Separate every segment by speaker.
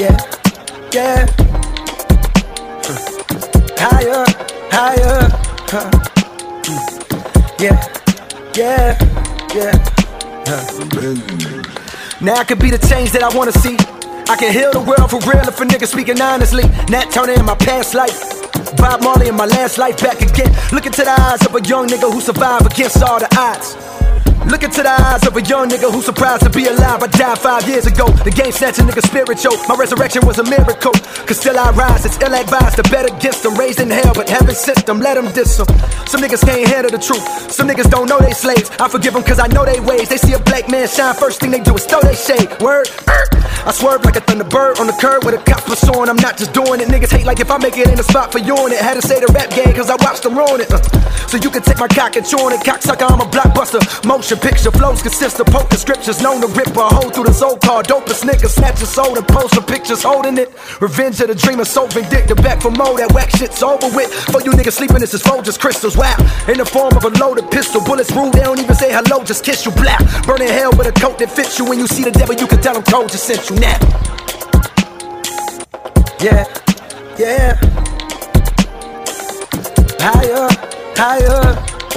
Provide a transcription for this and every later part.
Speaker 1: Yeah, yeah. Higher, higher. Yeah, yeah, yeah. Now I could be the change that I wanna see. I can heal the world for real if a nigga speaking honestly. Nat Turner in my past life, Bob Marley in my last life, back again. Look into the eyes of a young nigga who survived against all the odds. Look into the eyes of a young nigga who's surprised to be alive. I died 5 years ago. The game snatched a nigga spiritual. My resurrection was a miracle. Cause still I rise, it's ill advised to bet against them. Raised in hell, but heaven sent them, let them diss them. Some niggas can't handle the truth. Some niggas don't know they slaves. I forgive them cause I know they ways. They see a black man shine, first thing they do is throw they shade. Word, I swerve like a thunderbird on the curb with a cop pursuing. I'm not just doing it. Niggas hate like if I make it in a spot for you on it. Had to say the rap game cause I watched them ruin it. So you can take my cock and chew on it. Cocksucker, I'm a blockbuster. Motion picture flows consist of poker scriptures. Known to rip a hole through the soul car. Dopest niggas snatch your soul and post the pictures holding it. Revenge of the dreamer, so vindictive. Back for more, that whack shit's over with. For you niggas sleeping, this is Folgers crystals. Wow, in the form of a loaded pistol. Bullets rude, they don't even say hello, just kiss you. Blah, burning hell with a coat that fits you. When you see the devil, you can tell him cold just sent you now. Yeah, yeah. Higher, higher.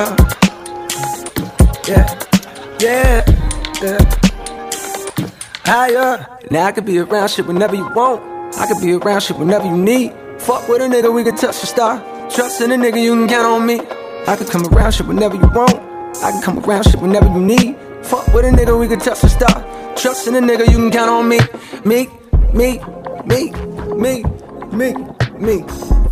Speaker 1: Yeah, yeah, yeah. Higher. Now I could be around shit whenever you want. I could be around shit whenever you need. Fuck with a nigga, we can touch the star. Trust in a nigga, you can count on me. I can come around shit whenever you want. I can come around shit whenever you need. Fuck with a nigga, we can touch the star. Trust in a nigga, you can count on me. Me, me, me, me, me, me.